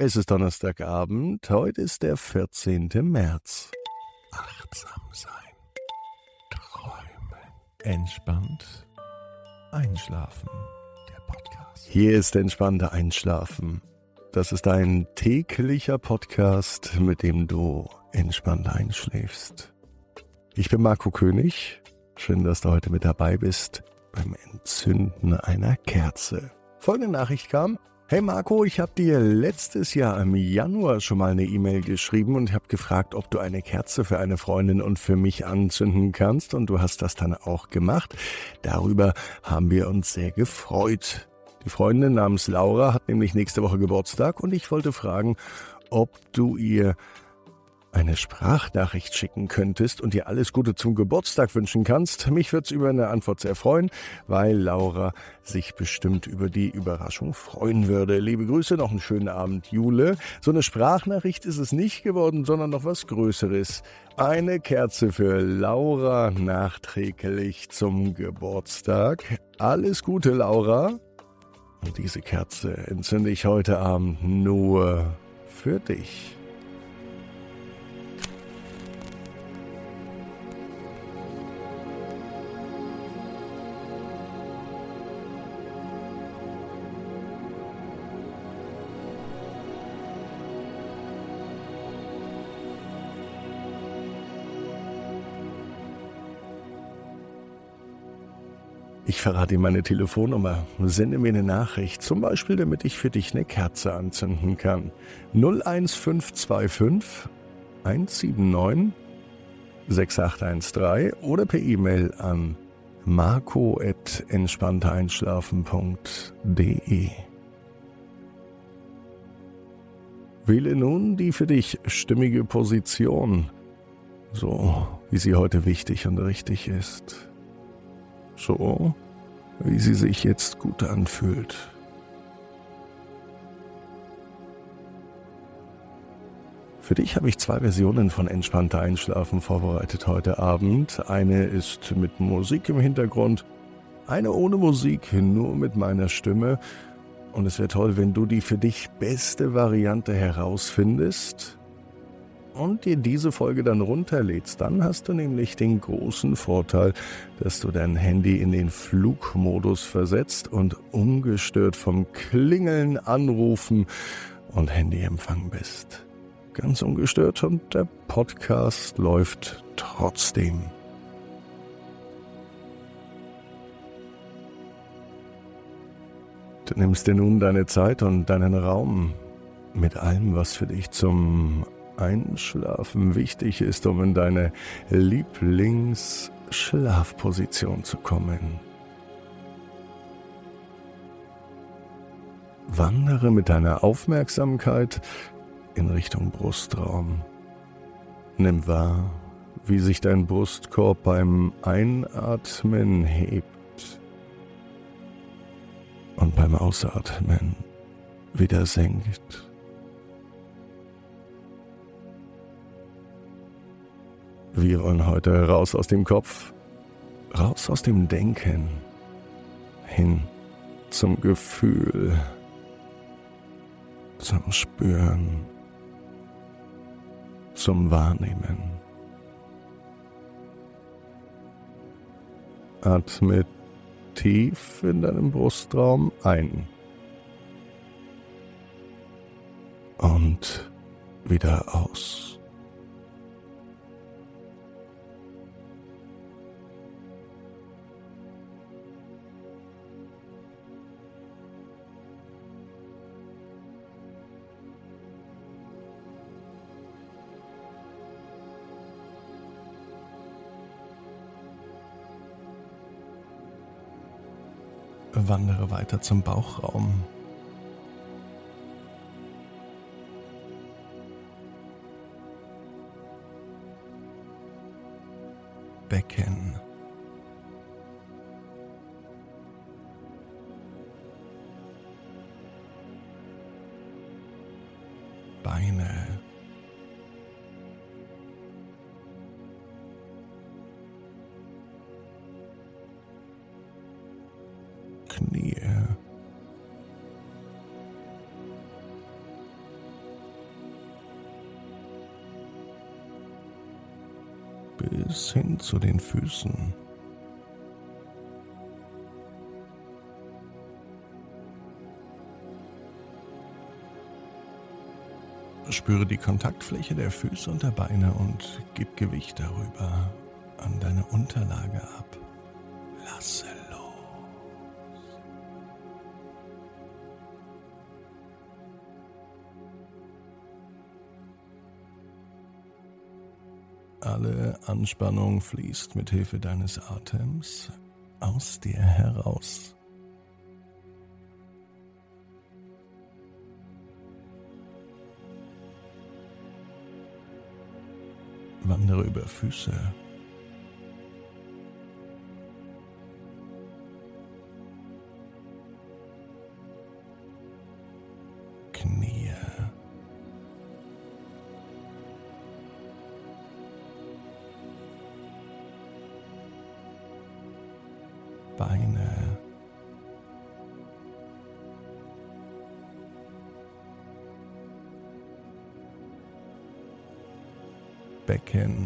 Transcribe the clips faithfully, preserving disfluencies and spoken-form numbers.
Es ist Donnerstagabend, heute ist der vierzehnte März. Achtsam sein, träumen, entspannt einschlafen. Der Podcast. Hier ist entspannter Einschlafen. Das ist ein täglicher Podcast, mit dem du entspannt einschläfst. Ich bin Marco König. Schön, dass du heute mit dabei bist beim Entzünden einer Kerze. Folgende Nachricht kam. Hey Marco, ich habe dir letztes Jahr im Januar schon mal eine E-Mail geschrieben und habe gefragt, ob du eine Kerze für eine Freundin und für mich anzünden kannst. Und du hast das dann auch gemacht. Darüber haben wir uns sehr gefreut. Die Freundin namens Laura hat nämlich nächste Woche Geburtstag und ich wollte fragen, ob du ihr eine Sprachnachricht schicken könntest und ihr alles Gute zum Geburtstag wünschen kannst. Mich würde es über eine Antwort sehr freuen, weil Laura sich bestimmt über die Überraschung freuen würde. Liebe Grüße, noch einen schönen Abend, Jule. So eine Sprachnachricht ist es nicht geworden, sondern noch was Größeres. Eine Kerze für Laura nachträglich zum Geburtstag. Alles Gute, Laura. Und diese Kerze entzünde ich heute Abend nur für dich. Ich verrate dir meine Telefonnummer. Sende mir eine Nachricht, zum Beispiel, damit ich für dich eine Kerze anzünden kann. null eins fünf zwei fünf eins sieben neun sechs acht eins drei oder per E-Mail an marco at entspanntereinschlafen punkt de. Wähle nun die für dich stimmige Position, so wie sie heute wichtig und richtig ist. So, wie sie sich jetzt gut anfühlt. Für dich habe ich zwei Versionen von Entspannter Einschlafen vorbereitet heute Abend. Eine ist mit Musik im Hintergrund, eine ohne Musik, nur mit meiner Stimme. Und es wäre toll, wenn du die für dich beste Variante herausfindest und dir diese Folge dann runterlädst. Dann hast du nämlich den großen Vorteil, dass du dein Handy in den Flugmodus versetzt und ungestört vom Klingeln, Anrufen und Handyempfang bist. Ganz ungestört und der Podcast läuft trotzdem. Du nimmst dir nun deine Zeit und deinen Raum mit allem, was für dich zum Einschlafen wichtig ist, um in deine Lieblingsschlafposition zu kommen. Wandere mit deiner Aufmerksamkeit in Richtung Brustraum. Nimm wahr, wie sich dein Brustkorb beim Einatmen hebt und beim Ausatmen wieder senkt. Wir wollen heute raus aus dem Kopf, raus aus dem Denken, hin zum Gefühl, zum Spüren, zum Wahrnehmen. Atme tief in deinem Brustraum ein und wieder aus. Wandere weiter zum Bauchraum. Becken. Beine. Knie. bis hin zu den Füßen. Spüre die Kontaktfläche der Füße und der Beine und gib Gewicht darüber an deine Unterlage ab. Lasse los. Alle Anspannung fließt mit Hilfe deines Atems aus dir heraus. Wandere über Füße, Knie, Beine, Becken,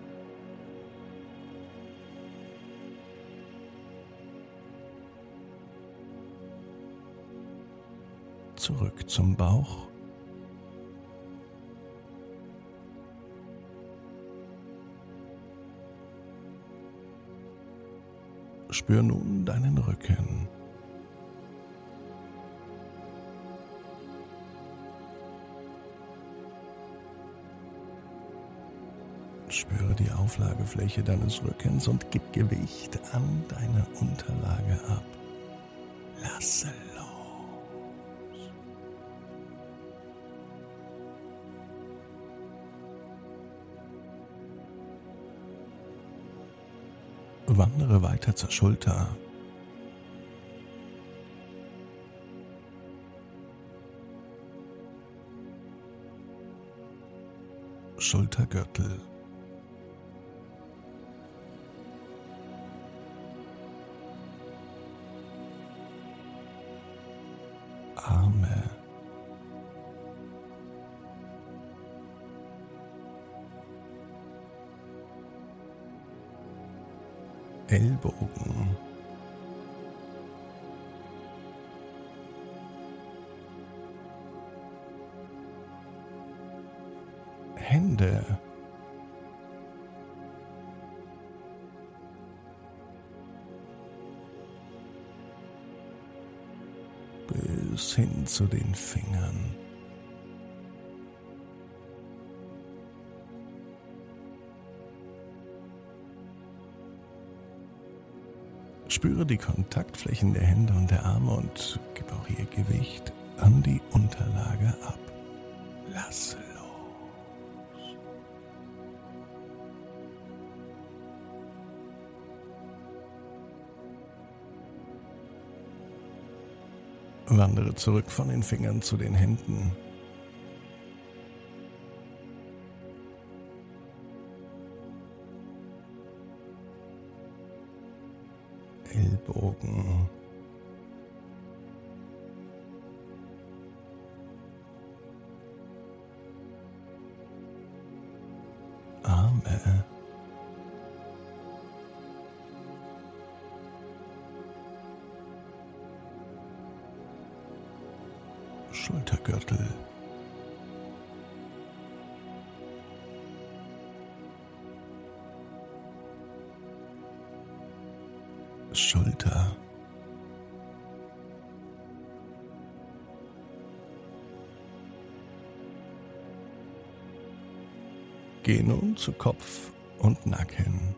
zurück zum Bauch, spür nun deinen Rücken. Spüre die Auflagefläche deines Rückens und gib Gewicht an deine Unterlage ab. Lasse los. Wandere weiter zur Schulter. Schultergürtel. Arme, Ellbogen, Hände, bis hin zu den Fingern. Spüre die Kontaktflächen der Hände und der Arme und gib auch hier Gewicht an die Unterlage ab. Lasse los. Wandere zurück von den Fingern zu den Händen. Ellbogen, Arme, Schultergürtel, Schulter, geh nun zu Kopf und Nacken.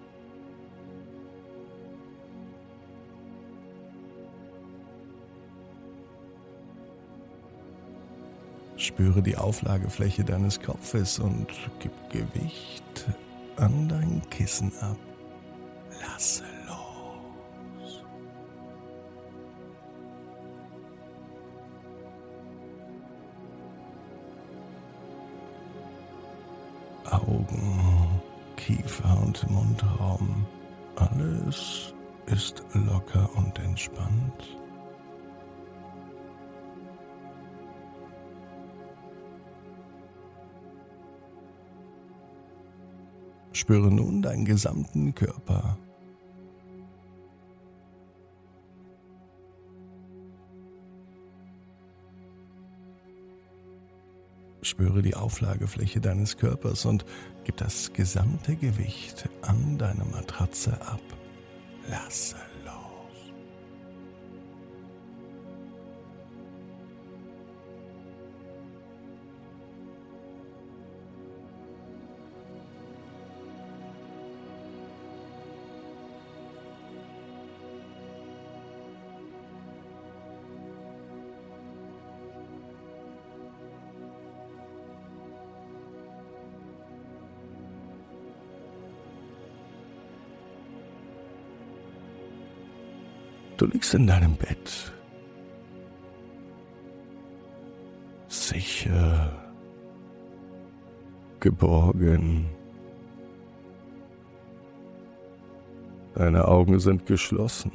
Spüre die Auflagefläche deines Kopfes und gib Gewicht an dein Kissen ab. Lasse los. Augen, Kiefer und Mundraum, alles ist locker und entspannt. Spüre nun deinen gesamten Körper. Spüre die Auflagefläche deines Körpers und gib das gesamte Gewicht an deine Matratze ab. Lasse los. Du liegst in deinem Bett, sicher, geborgen. Deine Augen sind geschlossen.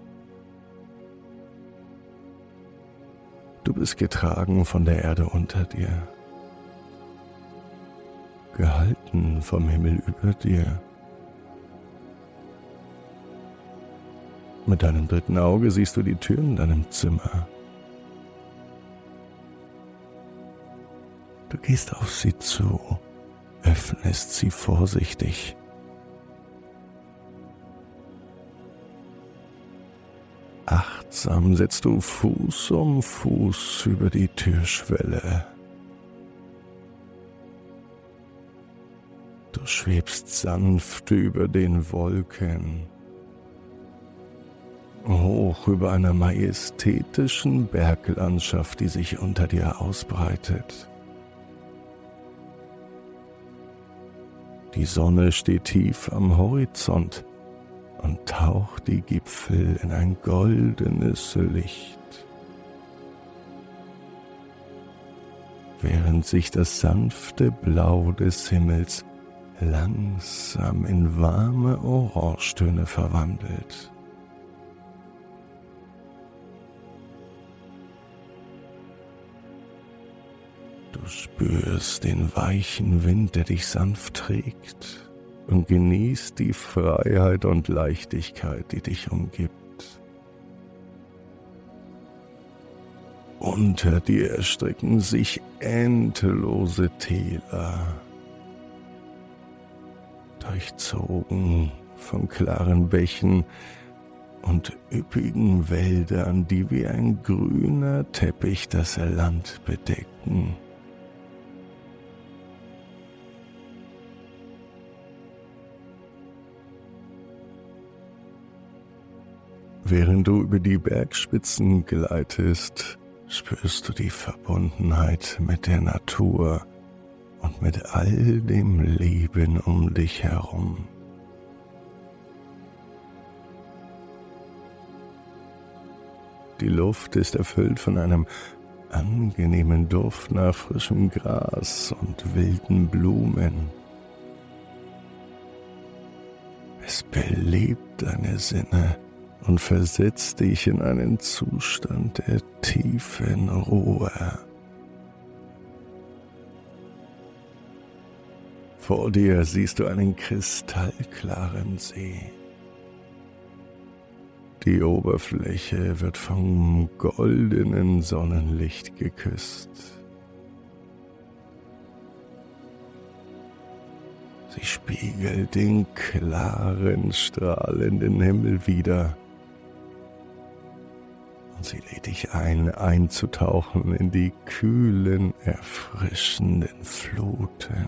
Du bist getragen von der Erde unter dir, gehalten vom Himmel über dir. Mit deinem dritten Auge siehst du die Tür in deinem Zimmer. Du gehst auf sie zu, öffnest sie vorsichtig. Achtsam setzt du Fuß um Fuß über die Türschwelle. Du schwebst sanft über den Wolken, hoch über einer majestätischen Berglandschaft, die sich unter dir ausbreitet. Die Sonne steht tief am Horizont und taucht die Gipfel in ein goldenes Licht. Während sich das sanfte Blau des Himmels langsam in warme Orangetöne verwandelt. Du spürst den weichen Wind, der dich sanft trägt, und genießt die Freiheit und Leichtigkeit, die dich umgibt. Unter dir erstrecken sich endlose Täler, durchzogen von klaren Bächen und üppigen Wäldern, die wie ein grüner Teppich das Land bedecken. Während du über die Bergspitzen gleitest, spürst du die Verbundenheit mit der Natur und mit all dem Leben um dich herum. Die Luft ist erfüllt von einem angenehmen Duft nach frischem Gras und wilden Blumen. Es belebt deine Sinne und versetzt dich in einen Zustand der tiefen Ruhe. Vor dir siehst du einen kristallklaren See. Die Oberfläche wird vom goldenen Sonnenlicht geküsst. Sie spiegelt den klaren, strahlenden Himmel wider. Und sie lädt dich ein, einzutauchen in die kühlen, erfrischenden Fluten.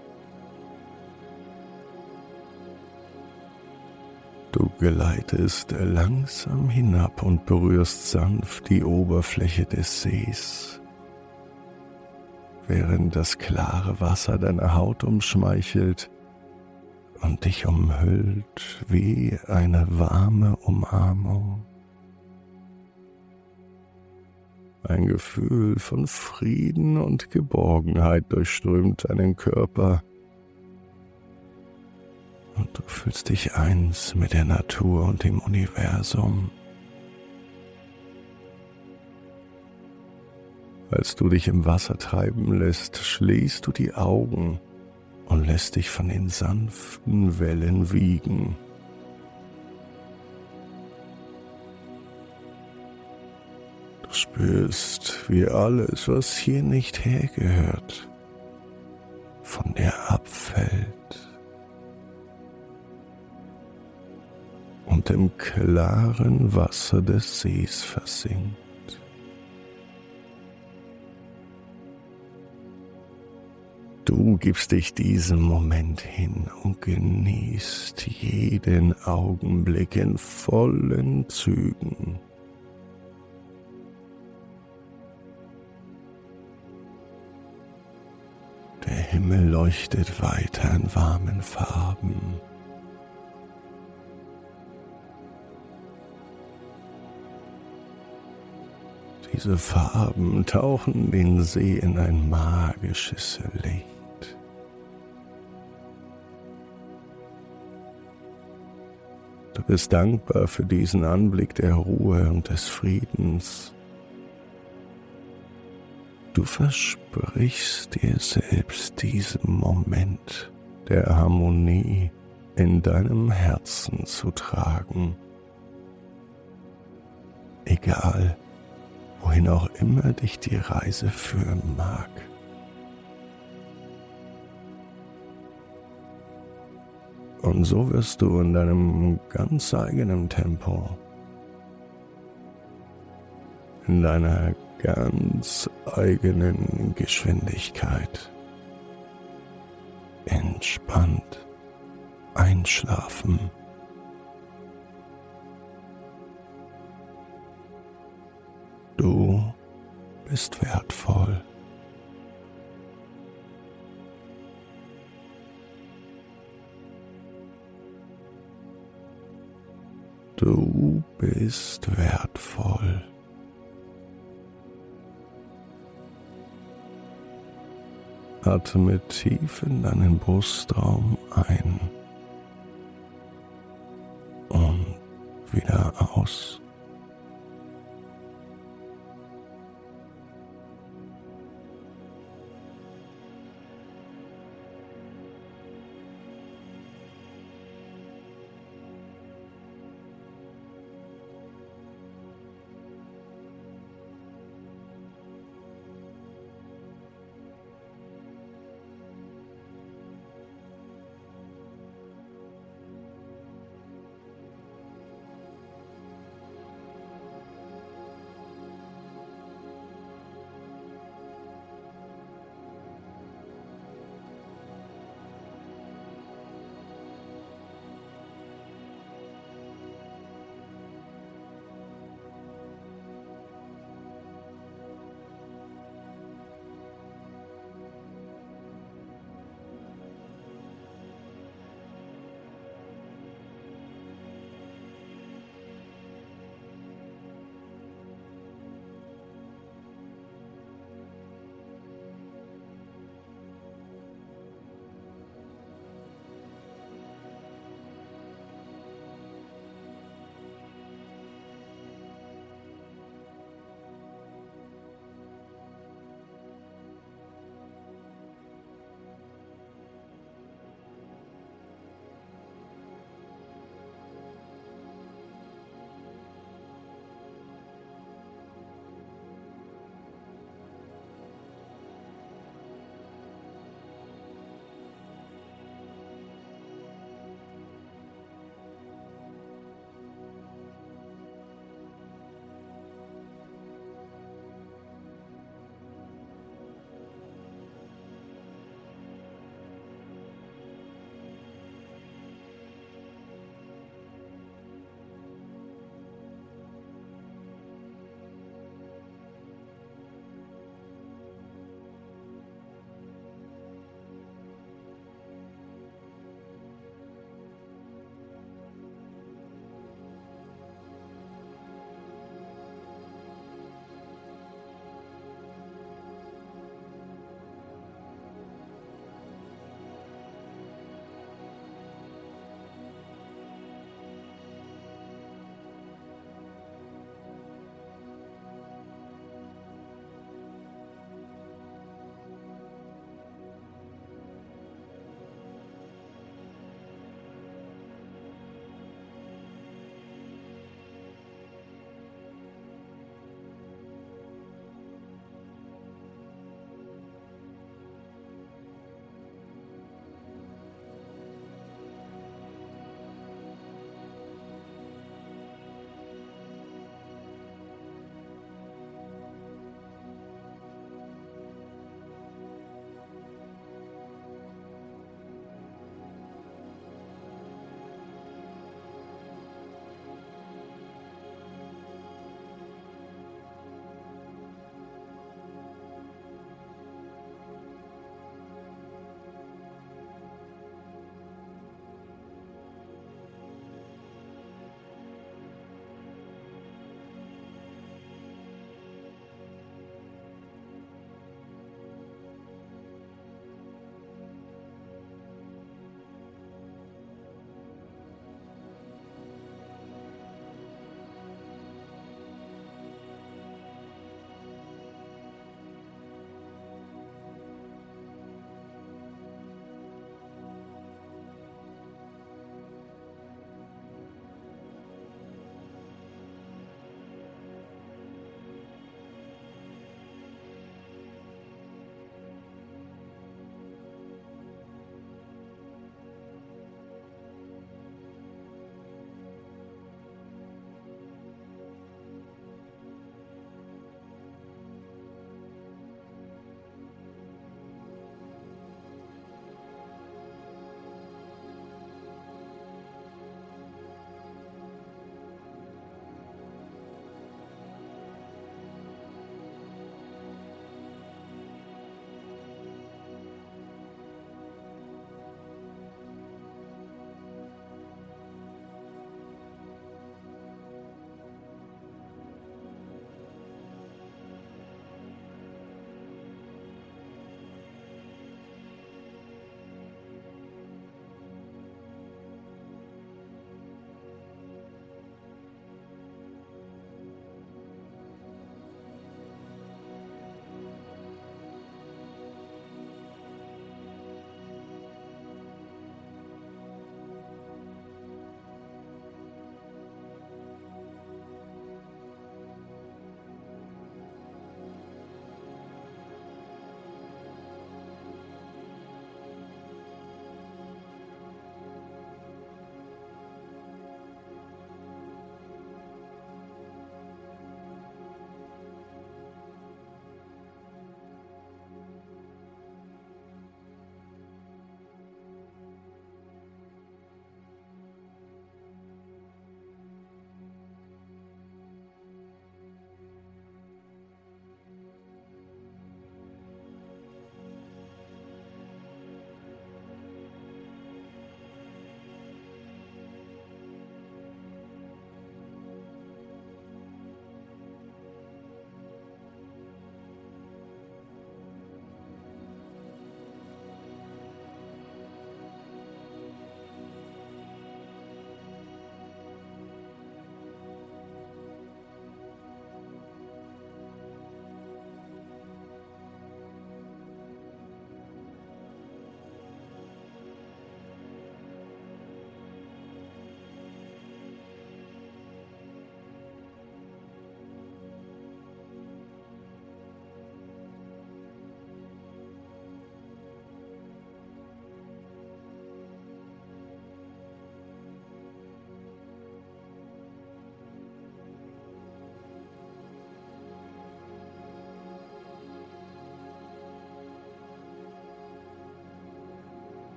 Du gleitest langsam hinab und berührst sanft die Oberfläche des Sees, während das klare Wasser deine Haut umschmeichelt und dich umhüllt wie eine warme Umarmung. Ein Gefühl von Frieden und Geborgenheit durchströmt deinen Körper. Und du fühlst dich eins mit der Natur und dem Universum. Als du dich im Wasser treiben lässt, schließt du die Augen und lässt dich von den sanften Wellen wiegen. Du spürst, wie alles, was hier nicht hergehört, von dir abfällt und im klaren Wasser des Sees versinkt. Du gibst dich diesem Moment hin und genießt jeden Augenblick in vollen Zügen. Der Himmel leuchtet weiter in warmen Farben. Diese Farben tauchen den See in ein magisches Licht. Du bist dankbar für diesen Anblick der Ruhe und des Friedens. Du versprichst dir selbst diesen Moment der Harmonie in deinem Herzen zu tragen. Egal, wohin auch immer dich die Reise führen mag. Und so wirst du in deinem ganz eigenen Tempo, in deiner ganz eigenen Geschwindigkeit entspannt einschlafen. Du bist wertvoll. Du bist wertvoll. Atme tief in deinen Brustraum ein und wieder aus.